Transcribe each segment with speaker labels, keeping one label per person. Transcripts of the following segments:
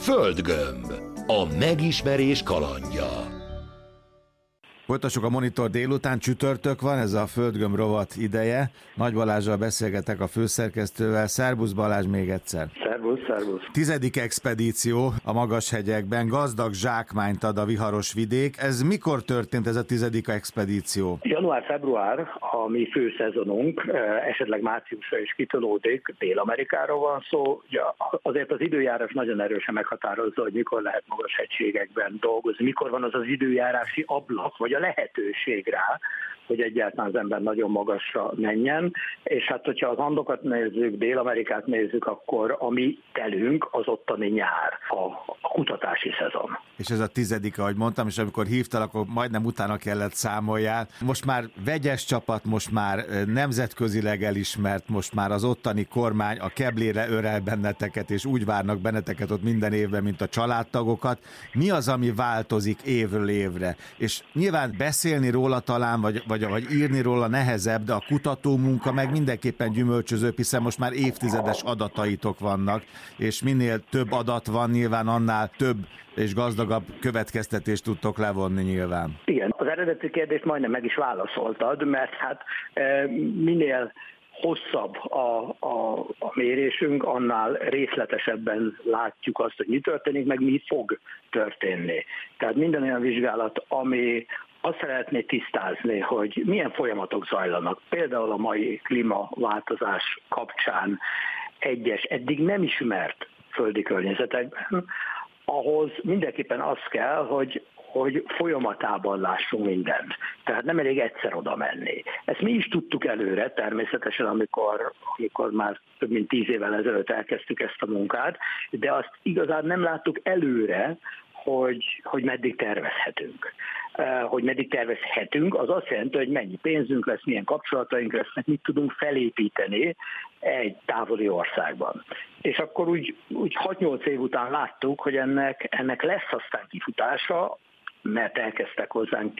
Speaker 1: Földgömb. A megismerés kalandja.
Speaker 2: Folytassuk a Monitor délután, csütörtök van, ez a Földgömb rovat ideje. Nagy Balázsral beszélgetek, a főszerkesztővel. Szerbusz Balázs még egyszer.
Speaker 3: Szervusz.
Speaker 2: 10. expedíció a Magashegyekben, gazdag zsákmányt ad a viharos vidék. Ez mikor történt ez a 10. expedíció?
Speaker 3: Január-február a mi főszezonunk, esetleg márciusra is kitolódik, Dél-Amerikáról van szó. Ja, azért az időjárás nagyon erősen meghatározza, hogy mikor lehet magashegységekben dolgozni, mikor van az időjárási ablak, vagy a lehetőség rá, hogy egyáltalán az ember nagyon magasra menjen, és hát hogyha az Andokat nézzük, Dél-Amerikát nézzük, akkor a mi telünk az ottani nyár, a kutatási szezon.
Speaker 2: És ez a 10., ahogy mondtam, és amikor hívtalak, akkor majdnem utána kellett számoljál. Most már vegyes csapat, most már nemzetközileg elismert, most már az ottani kormány a keblére örel benneteket, és úgy várnak benneteket ott minden évben, mint a családtagokat. Mi az, ami változik évről évre? És nyilván beszélni róla talán, vagy írni róla nehezebb, de a kutatómunka meg mindenképpen gyümölcsözőbb, hiszen most már évtizedes adataitok vannak, és minél több adat van, nyilván annál több és gazdagabb következtetést tudtok levonni nyilván.
Speaker 3: Igen, az eredeti kérdést majdnem meg is válaszoltad, mert hát minél hosszabb a mérésünk, annál részletesebben látjuk azt, hogy mi történik, meg mi fog történni. Tehát minden olyan vizsgálat, ami azt szeretné tisztázni, hogy milyen folyamatok zajlanak. Például a mai klímaváltozás kapcsán egyes, eddig nem ismert földi környezetekben, ahhoz mindenképpen az kell, hogy folyamatában lássunk mindent. Tehát nem elég egyszer oda menni. Ezt mi is tudtuk előre, természetesen, amikor már több mint 10 évvel ezelőtt elkezdtük ezt a munkát, de azt igazán nem láttuk előre, hogy meddig tervezhetünk. Hogy meddig tervezhetünk, az azt jelenti, hogy mennyi pénzünk lesz, milyen kapcsolataink lesznek, mit tudunk felépíteni egy távoli országban. És akkor úgy 6-8 év után láttuk, hogy ennek lesz aztán kifutása, mert elkezdtek hozzánk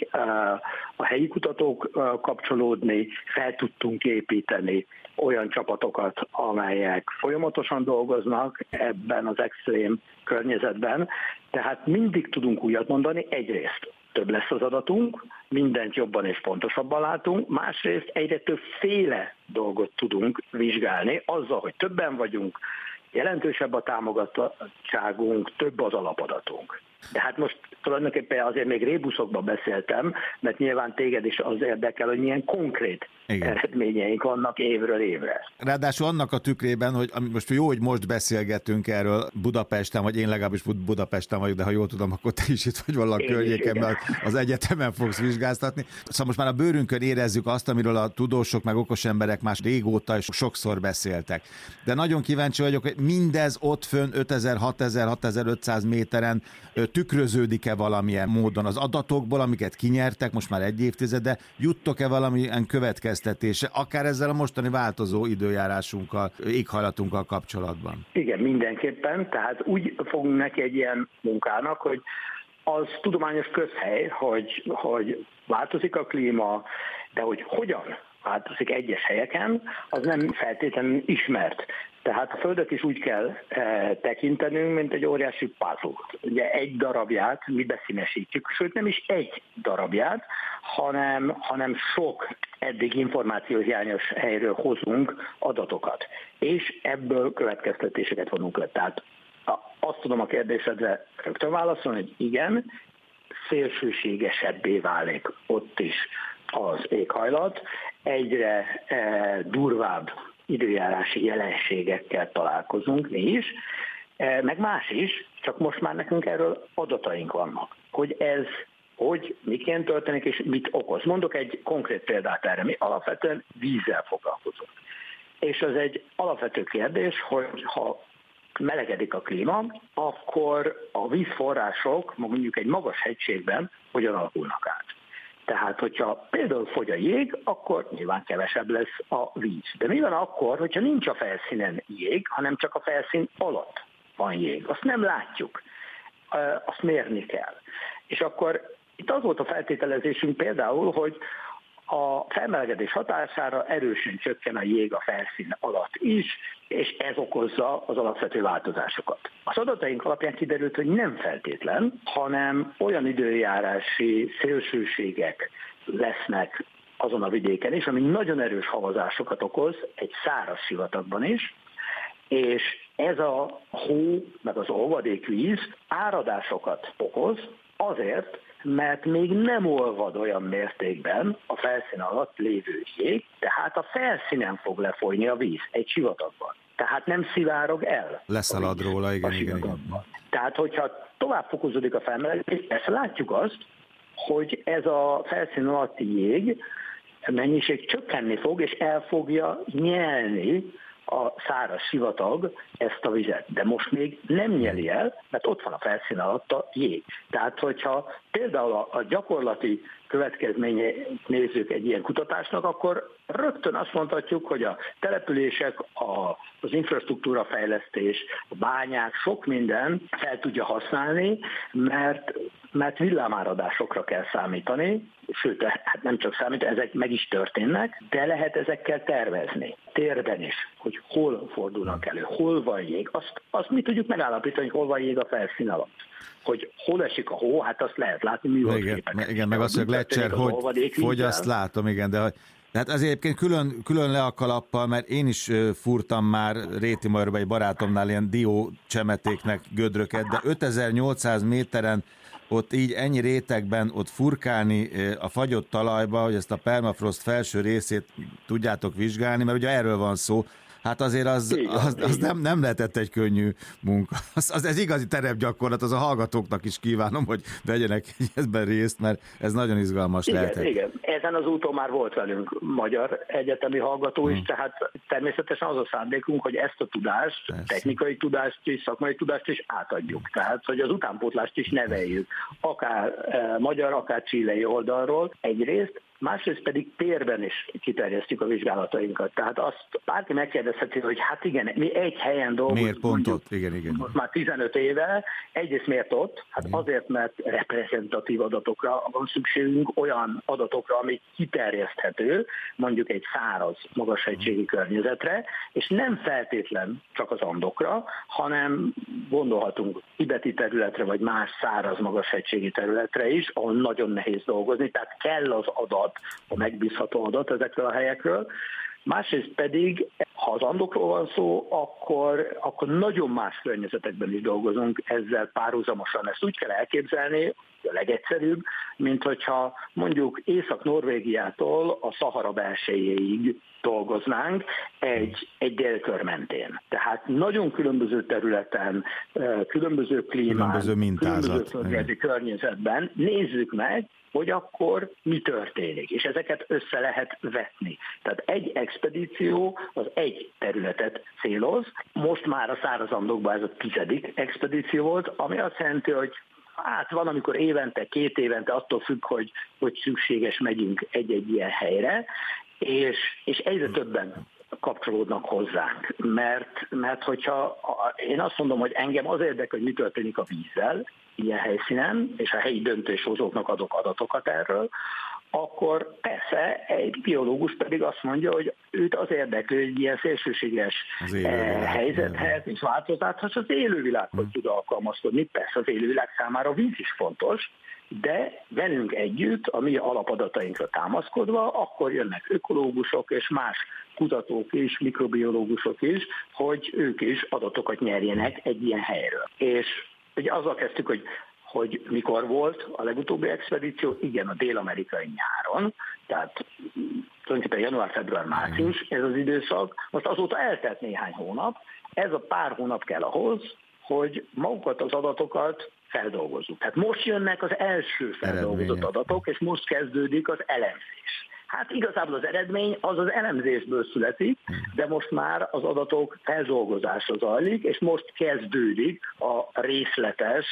Speaker 3: a helyi kutatók kapcsolódni, fel tudtunk építeni olyan csapatokat, amelyek folyamatosan dolgoznak ebben az extrém környezetben. Tehát mindig tudunk újat mondani, egyrészt több lesz az adatunk, mindent jobban és pontosabban látunk, másrészt egyre többféle dolgot tudunk vizsgálni, azzal, hogy többen vagyunk, jelentősebb a támogatottságunk, több az alapadatunk. De hát most tulajdonképpen azért még rébuszokban beszéltem, mert nyilván téged is az érdekel, hogy milyen konkrét eredményeink vannak évről évre.
Speaker 2: Ráadásul annak a tükrében, hogy most jó, hogy most beszélgetünk erről Budapesten, vagy én legalábbis Budapesten vagyok, de ha jól tudom, akkor te is itt vagy valahol környéken, mert az egyetemen fogsz vizsgáztatni. Szóval most már a bőrünkön érezzük azt, amiről a tudósok meg okos emberek már régóta és sokszor beszéltek. De nagyon kíváncsi vagyok, hogy mindez ott fönn 5000, 6000, 6500 méteren tükröződik-e valamilyen módon az adatokból, amiket kinyertek most már egy évtizede, juttok-e valamilyen következtetése, akár ezzel a mostani változó időjárásunkkal, éghajlatunkkal kapcsolatban?
Speaker 3: Igen, mindenképpen, tehát úgy fogunk neki egy ilyen munkának, hogy az tudományos közhely, hogy változik a klíma, de hogy hogyan változik egyes helyeken, az nem feltétlenül ismert. Tehát a Földet is úgy kell tekintenünk, mint egy óriási puzzle. Ugye egy darabját mi beszínesítjük, sőt nem is egy darabját, hanem sok eddig információhiányos helyről hozunk adatokat. És ebből következtetéseket vonunk le. Tehát azt tudom a kérdésedre rögtön válaszolni, hogy igen, szélsőségesebbé válik ott is az éghajlat, egyre durvább időjárási jelenségekkel találkozunk mi is, meg más is, csak most már nekünk erről adataink vannak, hogy miként történik és mit okoz. Mondok egy konkrét példát erre, mi alapvetően vízzel foglalkozunk. És az egy alapvető kérdés, hogy ha melegedik a klíma, akkor a vízforrások mondjuk egy magas hegységben hogyan alakulnak át. Tehát, hogyha például fogy a jég, akkor nyilván kevesebb lesz a víz. De mi van akkor, hogyha nincs a felszínen jég, hanem csak a felszín alatt van jég? Azt nem látjuk. Azt mérni kell. És akkor itt az volt a feltételezésünk például, hogy A felmelegedés hatására erősen csökken a jég a felszín alatt is, és ez okozza az alapvető változásokat. Az adataink alapján kiderült, hogy nem feltétlen, hanem olyan időjárási szélsőségek lesznek azon a vidéken is, ami nagyon erős havazásokat okoz, egy száraz sivatagban is, és ez a hó, meg az olvadékvíz áradásokat okoz azért, mert még nem olvad olyan mértékben a felszín alatt lévő jég, tehát a felszínen fog lefolyni a víz egy sivatagban. Tehát nem szivárog el.
Speaker 2: Leszalad róla, igen.
Speaker 3: Tehát, hogyha tovább fokozódik a felmelegedés, ezt látjuk azt, hogy ez a felszín alatti jég mennyiség csökkenni fog, és el fogja nyelni a száraz sivatag ezt a vizet. De most még nem nyeli el, mert ott van a felszín alatt a jég. Tehát, hogyha például a gyakorlati következményét nézzük egy ilyen kutatásnak, akkor rögtön azt mondhatjuk, hogy a települések, az infrastruktúra fejlesztés, a bányák, sok minden fel tudja használni, mert villámáradásokra kell számítani, sőt, hát nem csak számítani, ezek meg is történnek, de lehet ezekkel tervezni. Térben is, hogy hol fordulnak elő, hol van jég. Azt mi tudjuk megállapítani, hogy hol van jég a felszín alatt. Hogy hol esik a hó, hát azt lehet látni műholdképeken.
Speaker 2: Igen, meg azt, hogy Gletscher hogy azt látom, igen, de hát azért egyébként külön le a kalappal, mert én is fúrtam már Rétimajorban egy barátomnál ilyen diócsemetéknek gödröket, de 5800 méteren ott így ennyi rétegben ott furkálni a fagyott talajba, hogy ezt a permafrost felső részét tudjátok vizsgálni, mert ugye erről van szó. Hát azért az nem lehetett egy könnyű munka. Ez igazi terepgyakorlat, az a hallgatóknak is kívánom, hogy vegyenek ebben részt, mert ez nagyon izgalmas lehetett.
Speaker 3: Igen, ezen az úton már volt velünk magyar egyetemi hallgató is, tehát természetesen az a szándékunk, hogy ezt a tudást, technikai tudást is, szakmai tudást is átadjuk. Tehát, hogy az utánpótlást is neveljük, akár magyar, akár chilei oldalról egyrészt, másrészt pedig térben is kiterjesztjük a vizsgálatainkat. Tehát azt bárki megkérdezheti, hogy hát igen, mi egy helyen dolgozunk.
Speaker 2: Miért pont ott? Igen.
Speaker 3: Most már 15 éve. Egyrészt miért ott? Hát azért, mert reprezentatív adatokra van szükségünk, olyan adatokra, ami kiterjeszthető, mondjuk egy száraz, magashegységi környezetre, és nem feltétlen csak az Andokra, hanem gondolhatunk tibeti területre, vagy más száraz, magashegységi területre is, ahol nagyon nehéz dolgozni, tehát kell az adat, a megbízható adat ezekről a helyekről. Másrészt pedig, ha az Andokról van szó, akkor nagyon más környezetekben is dolgozunk ezzel párhuzamosan. Ezt úgy kell elképzelni, a legegyszerűbb, mint hogyha mondjuk Észak-Norvégiától a Szahara belseljéig dolgoznánk egy délkör mentén. Tehát nagyon különböző területen, különböző klímán, különböző földrajzi környezetben nézzük meg, hogy akkor mi történik, és ezeket össze lehet vetni. Tehát egy expedíció az egy területet céloz, most már a száraz Andokban ez a 10. expedíció volt, ami azt jelenti, hogy hát van, amikor évente, 2 évente, attól függ, hogy szükséges megyünk egy-egy ilyen helyre, és egyre többen kapcsolódnak hozzánk, mert hogyha én azt mondom, hogy engem az érdekel, hogy mi történik a vízzel ilyen helyszínen, és a helyi döntéshozóknak adok adatokat erről, akkor persze egy biológus pedig azt mondja, hogy őt az érdekli, hogy ilyen szélsőséges helyzethez és változáshoz az élővilághoz tud alkalmazkodni. Persze az élővilág számára a víz is fontos, de velünk együtt, a mi alapadatainkra támaszkodva, akkor jönnek ökológusok és más kutatók is, mikrobiológusok is, hogy ők is adatokat nyerjenek egy ilyen helyről. És ugye azzal kezdtük, hogy mikor volt a legutóbbi expedíció, igen, a dél-amerikai nyáron, tehát tulajdonképpen január, február, március ez az időszak, most azóta eltelt néhány hónap, ez a pár hónap kell ahhoz, hogy magukat az adatokat feldolgozzuk. Tehát most jönnek az első feldolgozott adatok, és most kezdődik az elemzés. Hát igazából az eredmény az elemzésből születik, de most már az adatok feldolgozása zajlik, és most kezdődik a részletes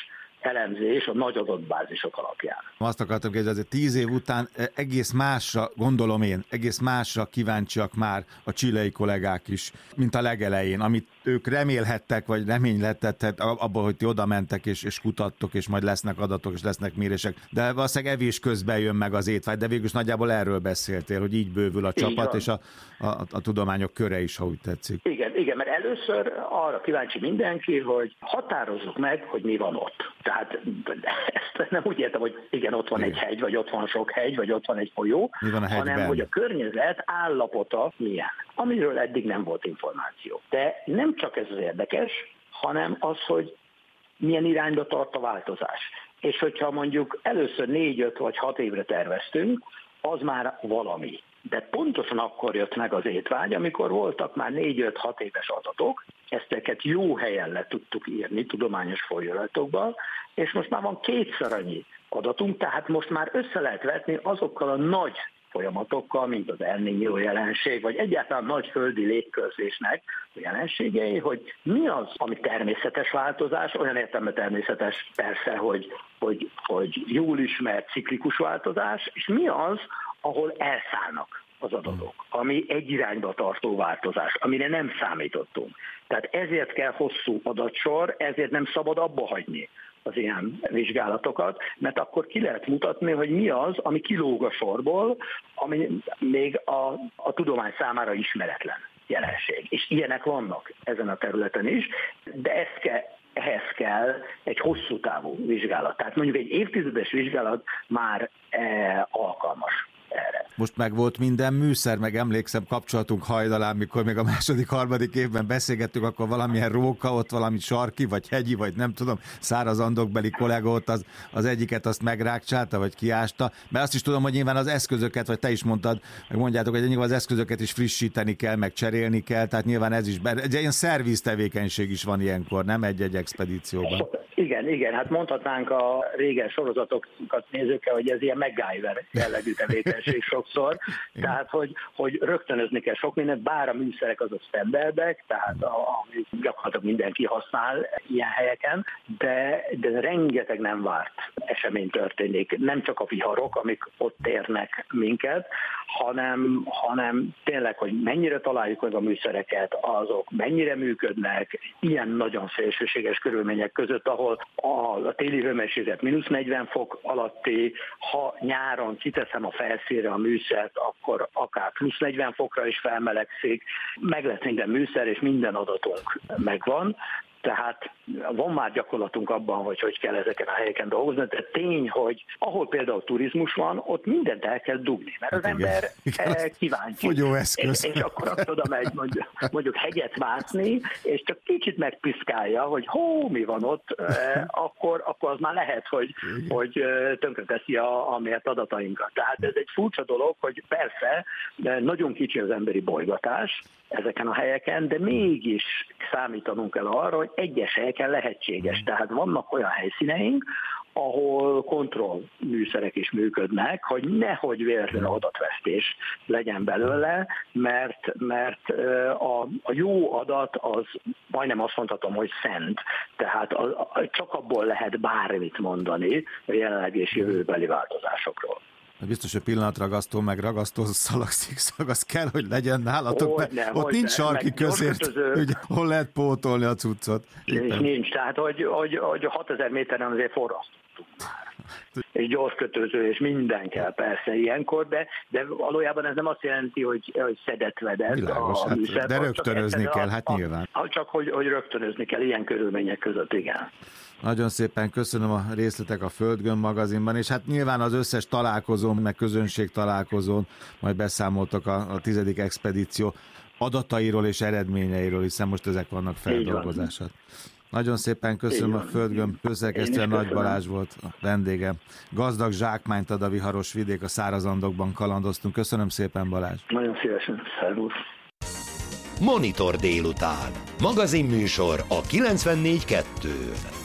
Speaker 3: elemzés a nagy adatbázisok alapján.
Speaker 2: Azt akartam kérdezni, hogy 10 év után egész másra, gondolom én, egész másra kíváncsiak már a chilei kollégák is, mint a legelején, amit ők remélhettek, vagy reménylettettek abból, hogy ti oda mentek, és kutattok, és majd lesznek adatok, és lesznek mérések. De valószínűleg evés közben jön meg az étvágy, de végülis nagyjából erről beszéltél, hogy így bővül a csapat, és a tudományok köre is, ha úgy tetszik.
Speaker 3: Igen, mert először arra kíváncsi mindenki, hogy határozzuk meg, hogy mi van ott. Tehát ezt nem úgy értem, hogy igen, ott van egy hegy, vagy ott van sok hegy, vagy ott van egy folyó, hanem hogy a környezet állapota milyen, amiről eddig nem volt információ. De nem csak ez az érdekes, hanem az, hogy milyen irányba tart a változás. És hogyha mondjuk először 4, 5 vagy 6 évre terveztünk, az már valami. De pontosan akkor jött meg az étvágy, amikor voltak már 4-5-6 éves adatok, ezteket jó helyen le tudtuk írni tudományos folyóiratokban, és most már van 2-szer annyi adatunk, tehát most már össze lehet vetni azokkal a nagy folyamatokkal, mint az El Niño jelenség, vagy egyáltalán nagy földi légkörzésnek a jelenségei, hogy mi az, ami természetes változás, olyan értelemben természetes persze, hogy jól ismert ciklikus változás, és mi az, ahol elszállnak az adatok, ami egy irányba tartó változás, amire nem számítottunk. Tehát ezért kell hosszú adatsor, ezért nem szabad abba hagyni az ilyen vizsgálatokat, mert akkor ki lehet mutatni, hogy mi az, ami kilóg a sorból, ami még a tudomány számára ismeretlen jelenség. És ilyenek vannak ezen a területen is, de ehhez kell egy hosszú távú vizsgálat. Tehát mondjuk egy évtizedes vizsgálat már alkalmas erre.
Speaker 2: Most meg volt minden műszer, meg emlékszem kapcsolatunk hajnalán, mikor még a második, harmadik évben beszélgettük, akkor valamilyen róka, ott valami sarki, vagy hegyi, vagy nem tudom, száraz andokbeli kollega ott az egyiket azt megrákcsálta, vagy kiásta. Mert azt is tudom, hogy nyilván az eszközöket, vagy te is mondtad, meg mondjátok, hogy nyilván az eszközöket is frissíteni kell, meg cserélni kell, tehát nyilván ez is, egy ilyen szerviz tevékenység is van ilyenkor, nem egy-egy expedícióban.
Speaker 3: Igen, hát mondhatnánk a régen sorozatokat nézőkkel, hogy ez ilyen MacGyver jellegű tevékenység sokszor, tehát hogy rögtönözni kell sok mindent, bár a műszerek azok standardek, tehát amit gyakorlatilag mindenki használ ilyen helyeken, de rengeteg nem várt esemény történik. Nem csak a viharok, amik ott érnek minket, hanem tényleg, hogy mennyire találjuk meg a műszereket, azok mennyire működnek, ilyen nagyon szélsőséges körülmények között, ahol a téli hőmérséklet -40 fok alatti, ha nyáron kiteszem a felszínre a műszert, akkor akár +40 fokra is felmelegszik, meg lesz minden műszer, és minden adatunk megvan. Tehát van már gyakorlatunk abban, hogy kell ezeken a helyeken dolgozni, de tény, hogy ahol például turizmus van, ott mindent el kell dugni, mert az ember kíváncsi.
Speaker 2: Fogyóeszköz. És
Speaker 3: akkor oda megy mondjuk hegyet mászni, és csak kicsit megpiszkálja, hogy mi van ott, akkor az már lehet, hogy tönkreteszi a mért adatainkat. Tehát ez egy furcsa dolog, hogy persze nagyon kicsi az emberi bolygatás ezeken a helyeken, de mégis számítanunk kell arra, hogy egyes helyeken lehetséges. Tehát vannak olyan helyszíneink, ahol kontrollműszerek is működnek, hogy nehogy véletlen adatvesztés legyen belőle, mert a jó adat az majdnem azt mondhatom, hogy szent. Tehát csak abból lehet bármit mondani a jelenlegi és jövőbeli változásokról.
Speaker 2: Biztos, hogy pillanatragasztó, meg ragasztó szalag, az kell, hogy legyen nálatok, mert ott nincs sarki közért, ugye, hol lehet pótolni a cuccot.
Speaker 3: Nincs, tehát hogy 6000 méteren azért forrasztottunk már. És gyorskötőző, és minden kell persze ilyenkor, de valójában ez nem azt jelenti, hogy szedett-vedett.
Speaker 2: Világos, a műszer, de rögtönözni kell, hát nyilván.
Speaker 3: Csak hogy rögtönözni kell ilyen körülmények között, igen.
Speaker 2: Nagyon szépen köszönöm a részletek a Földgömb magazinban, és hát nyilván az összes találkozón, meg közönség találkozón majd beszámoltak a 10. expedíció adatairól és eredményeiről, hiszen most ezek vannak feldolgozását. Nagyon szépen köszönöm a Földgömb főszerkesztője, Nagy Balázs volt a vendégem. Gazdag zsákmányt ad a viharos vidék, a szárazandokban kalandoztunk. Köszönöm szépen, Balázs.
Speaker 3: Nagyon szívesen, szervusz.
Speaker 1: Monitor délután. Magazinműsor a 94.2-n.